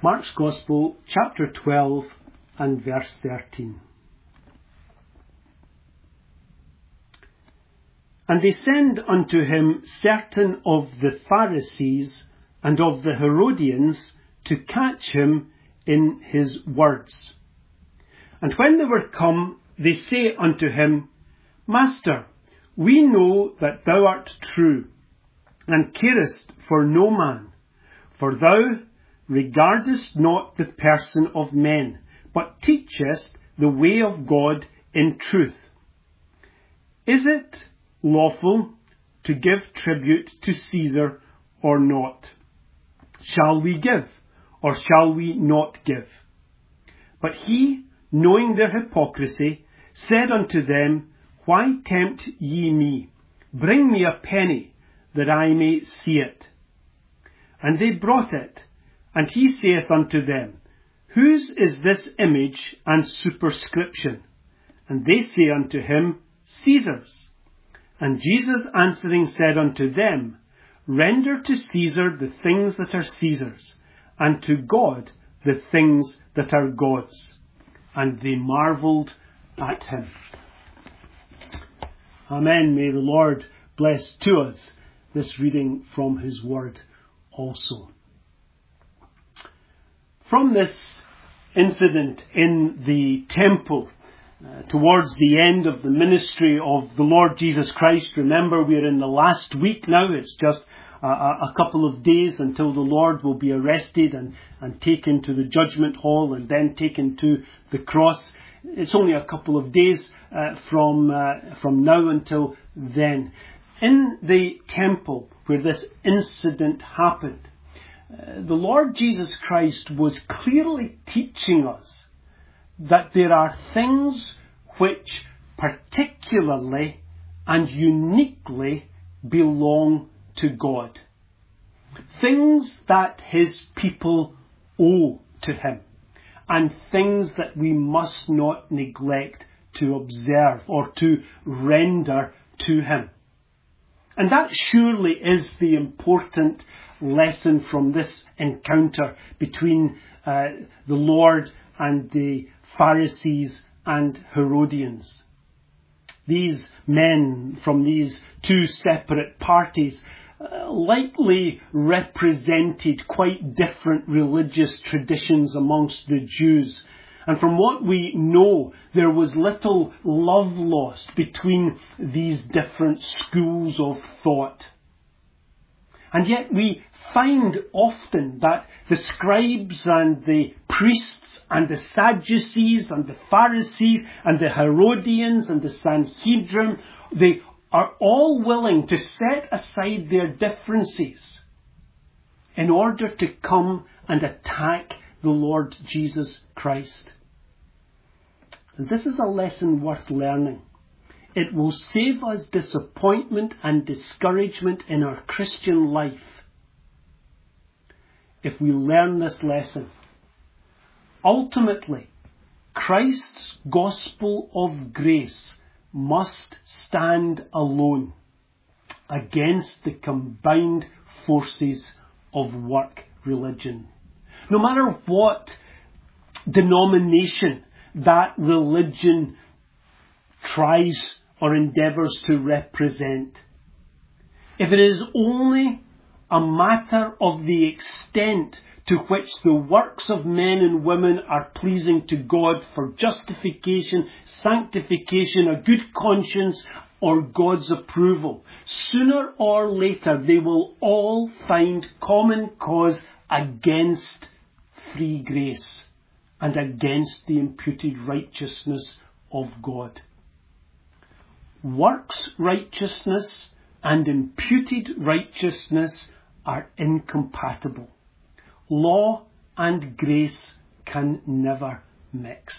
Mark's Gospel, chapter 12 and verse 13. And they send unto him certain of the Pharisees and of the Herodians to catch him in his words. And when they were come, they say unto him, Master, we know that thou art true, and carest for no man, for thou regardest not the person of men, but teachest the way of God in truth. Is it lawful to give tribute to Caesar or not? Shall we give, or shall we not give? But he, knowing their hypocrisy, said unto them, Why tempt ye me? Bring me a penny, that I may see it. And they brought it. And he saith unto them, Whose is this image and superscription? And they say unto him, Caesar's. And Jesus answering said unto them, Render to Caesar the things that are Caesar's, and to God the things that are God's. And they marvelled at him. Amen. May the Lord bless to us this reading from his word also. From this incident in the temple, towards the end of the ministry of the Lord Jesus Christ, remember we're in the last week now, it's just a couple of days until the Lord will be arrested and taken to the judgment hall and then taken to the cross. It's only a couple of days from now until then. In the temple where this incident happened, the Lord Jesus Christ was clearly teaching us that there are things which particularly and uniquely belong to God. Things that his people owe to him, and things that we must not neglect to observe or to render to him. And that surely is the important lesson from this encounter between the Lord and the Pharisees and Herodians. These men from these two separate parties likely represented quite different religious traditions amongst the Jews. And from what we know, there was little love lost between these different schools of thought. And yet we find often that the scribes and the priests and the Sadducees and the Pharisees and the Herodians and the Sanhedrin, they are all willing to set aside their differences in order to come and attack the Lord Jesus Christ. And this is a lesson worth learning. It will save us disappointment and discouragement in our Christian life if we learn this lesson. Ultimately, Christ's gospel of grace must stand alone against the combined forces of work religion. No matter what denomination that religion tries or endeavours to represent, if it is only a matter of the extent to which the works of men and women are pleasing to God for justification, sanctification, a good conscience, or God's approval, sooner or later they will all find common cause against free grace and against the imputed righteousness of God. Works righteousness and imputed righteousness are incompatible. Law and grace can never mix.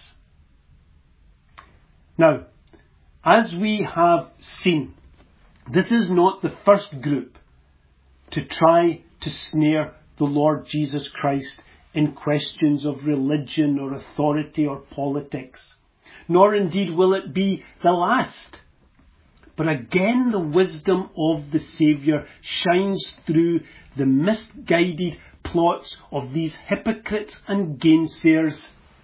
Now, as we have seen, this is not the first group to try to snare the Lord Jesus Christ in questions of religion or authority or politics, nor indeed will it be the last. But again, the wisdom of the Saviour shines through the misguided plots of these hypocrites and gainsayers.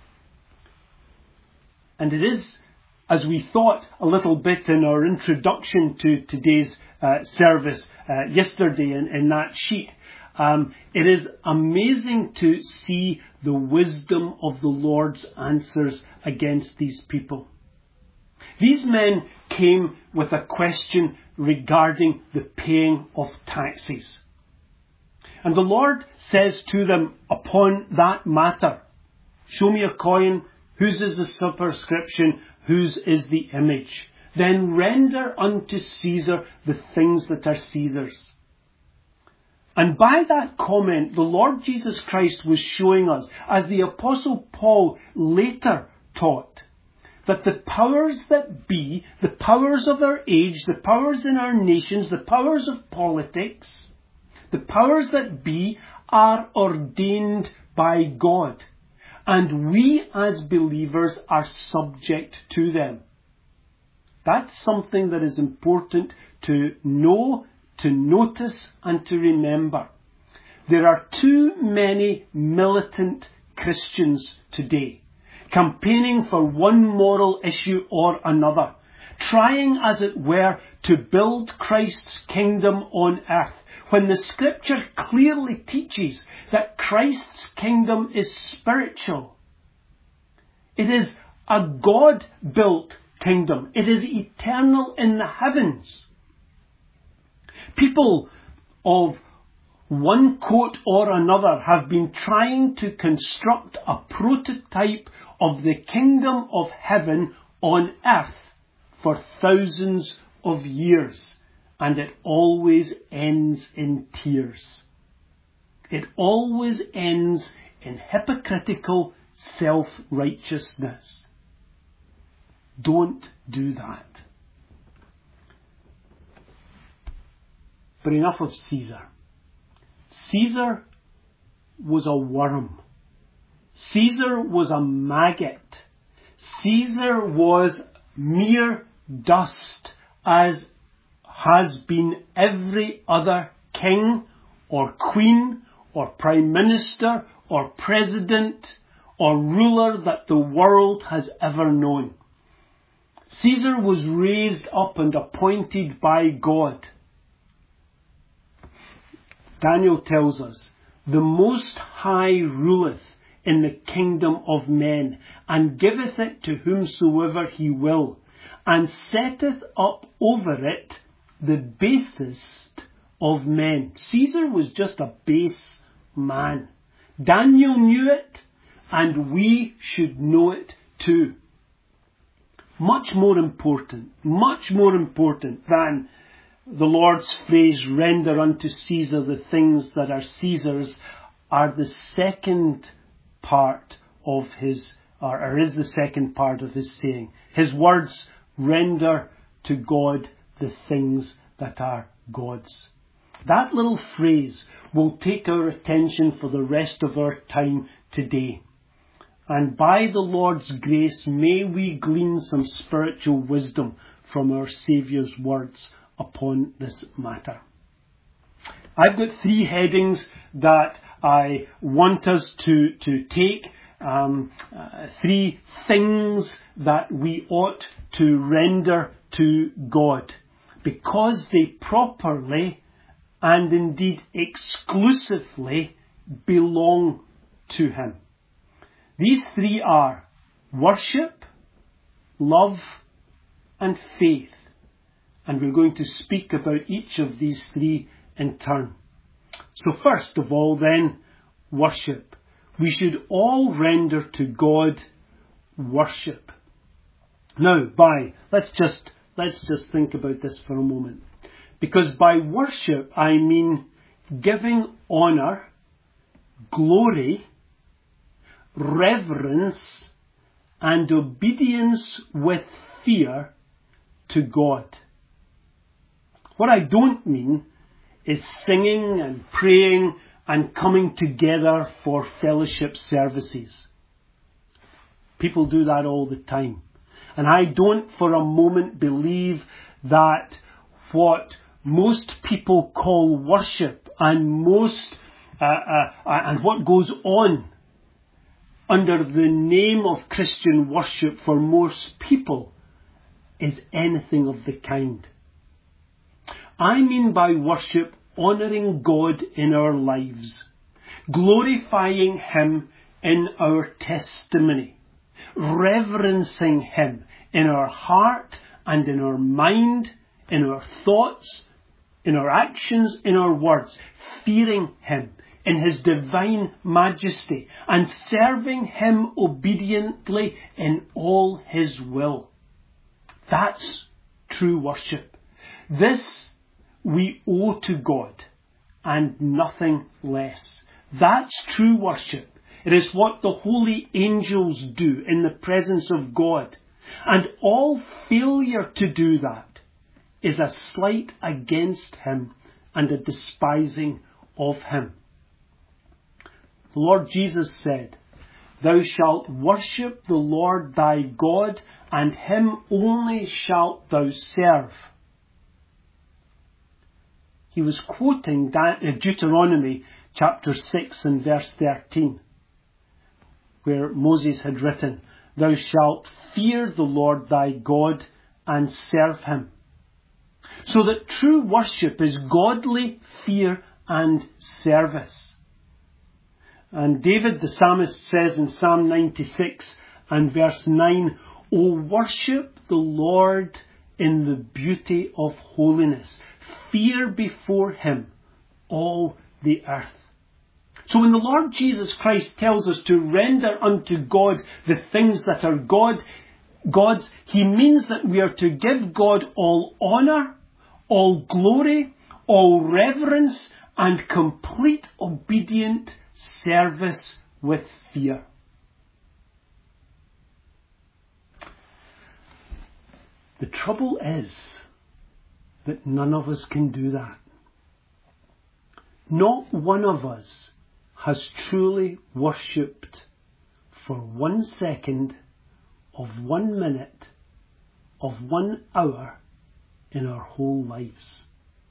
And it is, as we thought a little bit in our introduction to today's service yesterday in that sheet, it is amazing to see the wisdom of the Lord's answers against these people. These men came with a question regarding the paying of taxes. And the Lord says to them upon that matter, "Show me a coin, whose is the superscription, whose is the image? Then render unto Caesar the things that are Caesar's." And by that comment, the Lord Jesus Christ was showing us, as the Apostle Paul later taught, that the powers that be, the powers of our age, the powers in our nations, the powers of politics, the powers that be are ordained by God. And we as believers are subject to them. That's something that is important to know, to notice and to remember. There are too many militant Christians today, campaigning for one moral issue or another, trying, as it were, to build Christ's kingdom on earth, when the Scripture clearly teaches that Christ's kingdom is spiritual. It is a God-built kingdom. It is eternal in the heavens. People of one coat or another have been trying to construct a prototype of the kingdom of heaven on earth for thousands of years, and it always ends in tears. It always ends in hypocritical self-righteousness. Don't do that. But enough of Caesar. Caesar was a worm. Caesar was a maggot. Caesar was mere dust, as has been every other king or queen or prime minister or president or ruler that the world has ever known. Caesar was raised up and appointed by God. Daniel tells us, "The Most High ruleth in the kingdom of men, and giveth it to whomsoever he will, and setteth up over it the basest of men." Caesar was just a base man. Daniel knew it, and we should know it too. Much more important than the Lord's phrase, "Render unto Caesar the things that are Caesar's," are the second part of his, or is the second part of his saying. His words, "Render to God the things that are God's." That little phrase will take our attention for the rest of our time today. And by the Lord's grace, may we glean some spiritual wisdom from our Saviour's words upon this matter. I've got 3 headings that I want us to take. 3 things that we ought to render to God, because they properly and indeed exclusively belong to Him. These 3 are worship, love, and faith. And we're going to speak about each of these 3 in turn. So first of all then, worship. We should all render to God worship. Now, let's just think about this for a moment. Because by worship, I mean giving honour, glory, reverence, and obedience with fear to God. What I don't mean is singing and praying and coming together for fellowship services. People do that all the time. And I don't for a moment believe that what most people call worship and most and what goes on under the name of Christian worship for most people is anything of the kind. I mean by worship honouring God in our lives, glorifying Him in our testimony, reverencing Him in our heart and in our mind, in our thoughts, in our actions, in our words, fearing Him in His divine majesty and serving Him obediently in all His will. That's true worship. This we owe to God and nothing less. That's true worship. It is what the holy angels do in the presence of God. And all failure to do that is a slight against Him and a despising of Him. The Lord Jesus said, "Thou shalt worship the Lord thy God, and Him only shalt thou serve." He was quoting Deuteronomy chapter 6 and verse 13, where Moses had written, "Thou shalt fear the Lord thy God and serve Him." So that true worship is godly fear and service. And David the psalmist says in Psalm 96 and verse 9, "O worship the Lord in the beauty of holiness. Fear before Him all the earth." So when the Lord Jesus Christ tells us to render unto God the things that are God's, He means that we are to give God all honour, all glory, all reverence, and complete obedient service with fear. The trouble is that none of us can do that. Not one of us has truly worshipped for 1 second of 1 minute of 1 hour in our whole lives.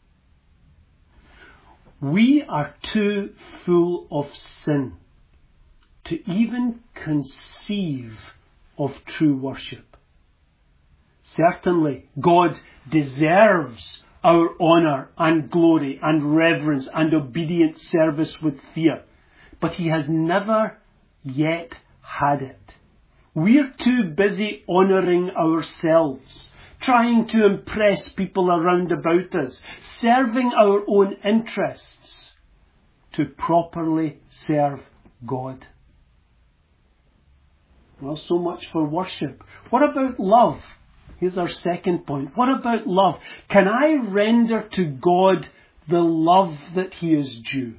We are too full of sin to even conceive of true worship. Certainly, God deserves our honour and glory and reverence and obedient service with fear. But He has never yet had it. We're too busy honouring ourselves, trying to impress people around about us, serving our own interests, to properly serve God. Well, so much for worship. What about love? Here's our second point. What about love? Can I render to God the love that He is due?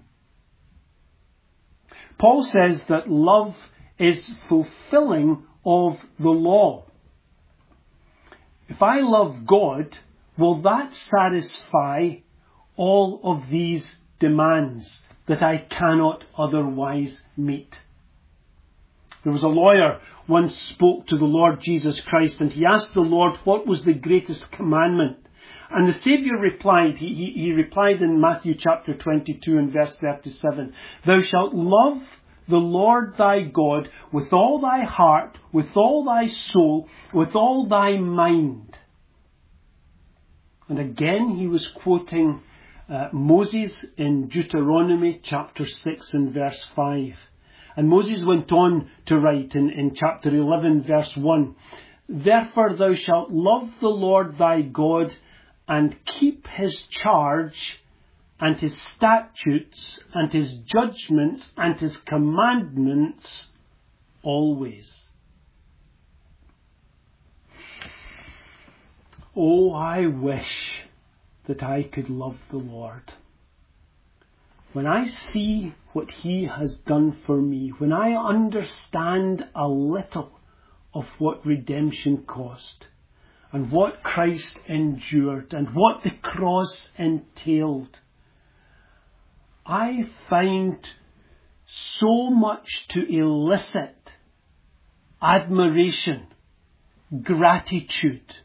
Paul says that love is fulfilling of the law. If I love God, will that satisfy all of these demands that I cannot otherwise meet? There was a lawyer once spoke to the Lord Jesus Christ, and he asked the Lord what was the greatest commandment. And the Saviour replied, he replied in Matthew chapter 22 and verse 37, "Thou shalt love the Lord thy God with all thy heart, with all thy soul, with all thy mind." And again he was quoting Moses in Deuteronomy chapter 6 and verse 5. And Moses went on to write in chapter 11 verse 1, "Therefore thou shalt love the Lord thy God and keep His charge and His statutes and His judgments and His commandments always." Oh, I wish that I could love the Lord. When I see what He has done for me, when I understand a little of what redemption cost, and what Christ endured, and what the cross entailed, I find so much to elicit admiration, gratitude,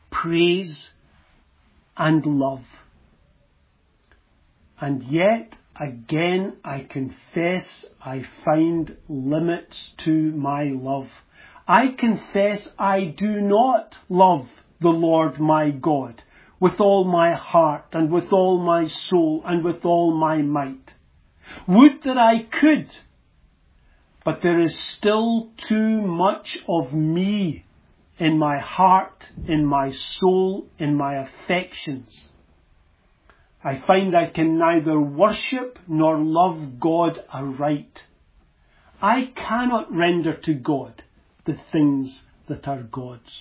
praise, and love. And yet again I confess I find limits to my love. I confess I do not love the Lord my God with all my heart and with all my soul and with all my might. Would that I could, but there is still too much of me in my heart, in my soul, in my affections. I find I can neither worship nor love God aright. I cannot render to God the things that are God's.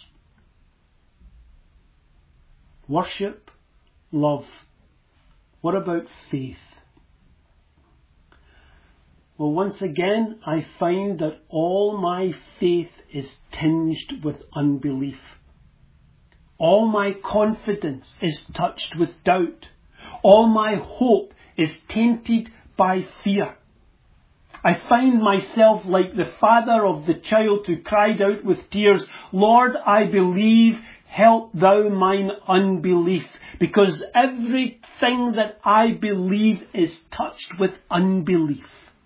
Worship, love. What about faith? Well, once again, I find that all my faith is tinged with unbelief. All my confidence is touched with doubt. All my hope is tainted by fear. I find myself like the father of the child who cried out with tears, Lord, I believe, help thou mine unbelief, because everything that I believe is touched with unbelief.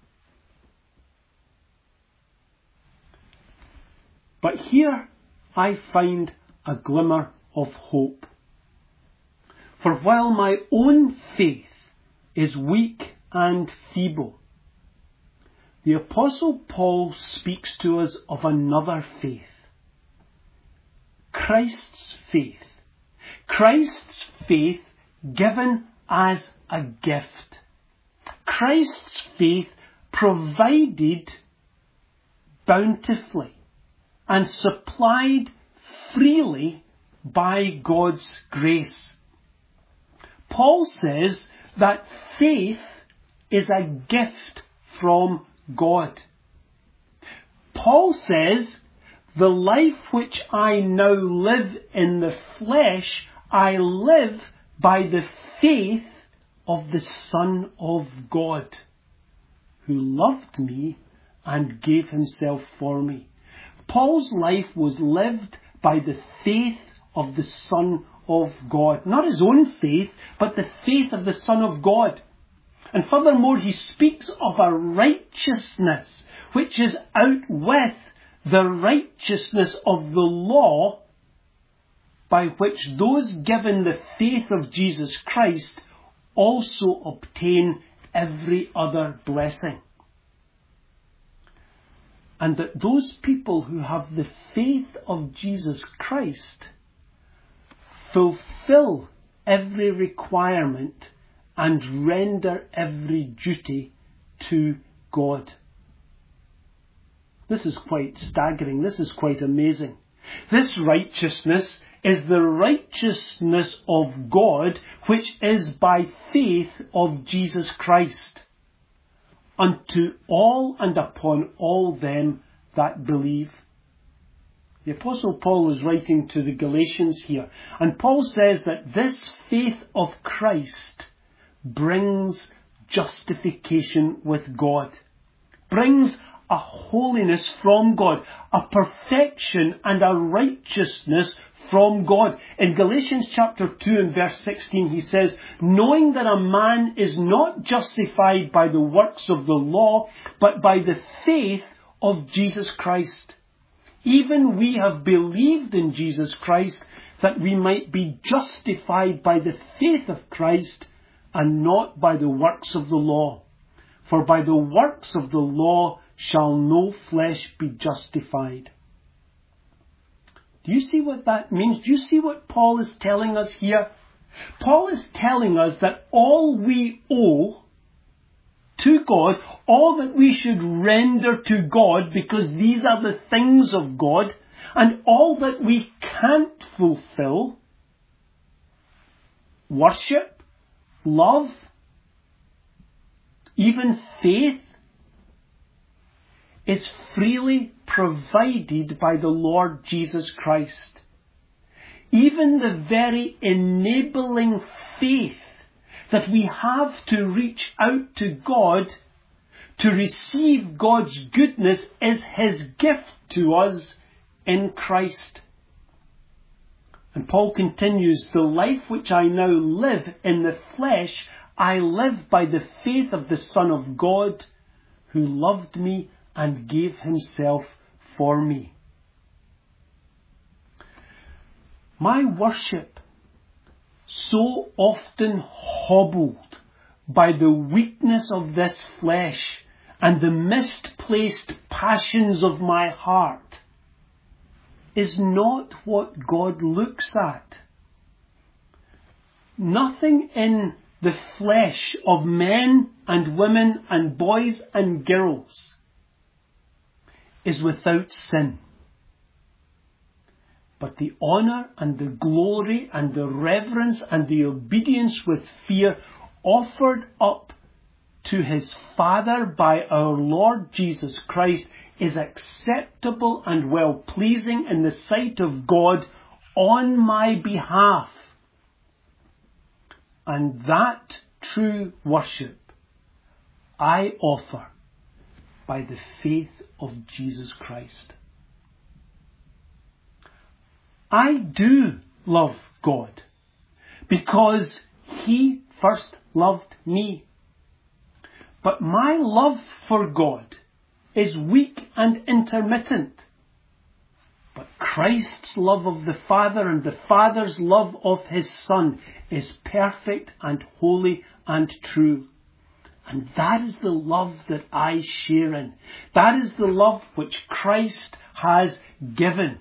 But here I find a glimmer of hope. For while my own faith is weak and feeble, the Apostle Paul speaks to us of another faith. Christ's faith. Christ's faith given as a gift. Christ's faith provided bountifully and supplied freely by God's grace. Paul says that faith is a gift from God. Paul says, the life which I now live in the flesh, I live by the faith of the Son of God, who loved me and gave himself for me. Paul's life was lived by the faith of the Son of God. Not his own faith, but the faith of the Son of God. And furthermore, he speaks of a righteousness which is out with the righteousness of the law, by which those given the faith of Jesus Christ also obtain every other blessing. And that those people who have the faith of Jesus Christ fulfill every requirement and render every duty to God. This is quite staggering. This is quite amazing. This righteousness is the righteousness of God, which is by faith of Jesus Christ, unto all and upon all them that believe. The Apostle Paul is writing to the Galatians here, and Paul says that this faith of Christ brings justification with God, brings a holiness from God, a perfection and a righteousness from God. In Galatians chapter 2 and verse 16 he says, knowing that a man is not justified by the works of the law, but by the faith of Jesus Christ. Even we have believed in Jesus Christ, that we might be justified by the faith of Christ, and not by the works of the law. For by the works of the law shall no flesh be justified. Do you see what that means? Do you see what Paul is telling us here? Paul is telling us that all we owe to God, all that we should render to God, because these are the things of God, and all that we can't fulfill, worship, love, even faith, is freely provided by the Lord Jesus Christ. Even the very enabling faith that we have to reach out to God to receive God's goodness is His gift to us in Christ. And Paul continues, the life which I now live in the flesh, I live by the faith of the Son of God, who loved me and gave himself for me. My worship, so often hobbled by the weakness of this flesh and the misplaced passions of my heart, is not what God looks at. Nothing in the flesh of men and women and boys and girls is without sin. But the honour and the glory and the reverence and the obedience with fear offered up to his Father by our Lord Jesus Christ is acceptable and well-pleasing in the sight of God on my behalf. And that true worship I offer by the faith of Jesus Christ. I do love God because he first loved me. But my love for God is weak and intermittent. But Christ's love of the Father and the Father's love of his Son is perfect and holy and true. And that is the love that I share in. That is the love which Christ has given.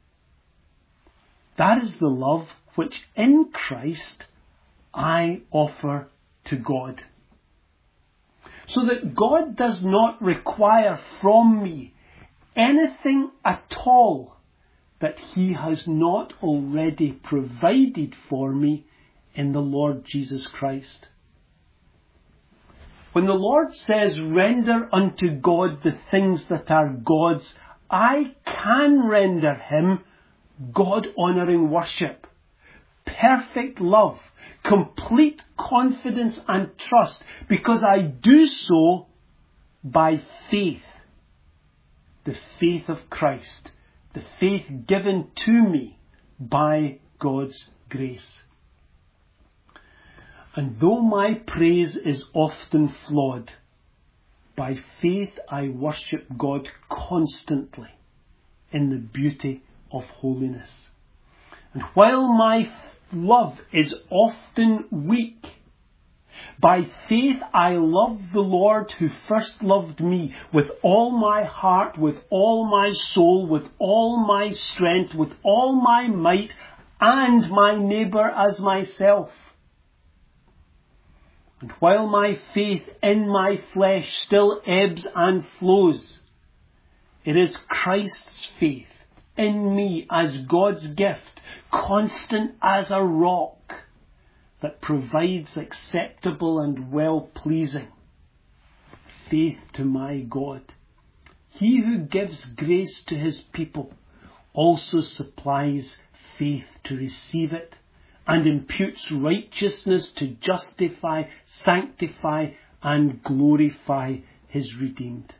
That is the love which in Christ I offer to God. So that God does not require from me anything at all that he has not already provided for me in the Lord Jesus Christ. When the Lord says, render unto God the things that are God's, I can render him God-honouring worship, perfect love, complete confidence and trust, because I do so by faith. The faith of Christ, the faith given to me by God's grace. And though my praise is often flawed, by faith I worship God constantly in the beauty of holiness. And while my love is often weak, by faith I love the Lord who first loved me with all my heart, with all my soul, with all my strength, with all my might, and my neighbour as myself. And while my faith in my flesh still ebbs and flows, it is Christ's faith in me as God's gift, constant as a rock, that provides acceptable and well-pleasing faith to my God. He who gives grace to his people also supplies faith to receive it, and imputes righteousness to justify, sanctify, and glorify his redeemed.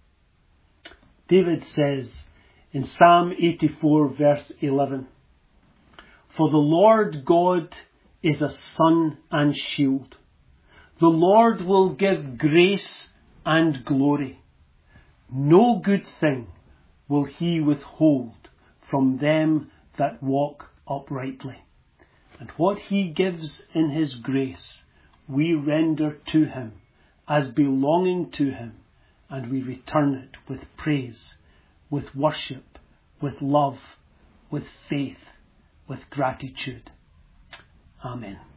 David says in Psalm 84 verse 11, for the Lord God is a sun and shield. The Lord will give grace and glory. No good thing will he withhold from them that walk uprightly. And what he gives in his grace, we render to him as belonging to him, and we return it with praise, with worship, with love, with faith, with gratitude. Amen.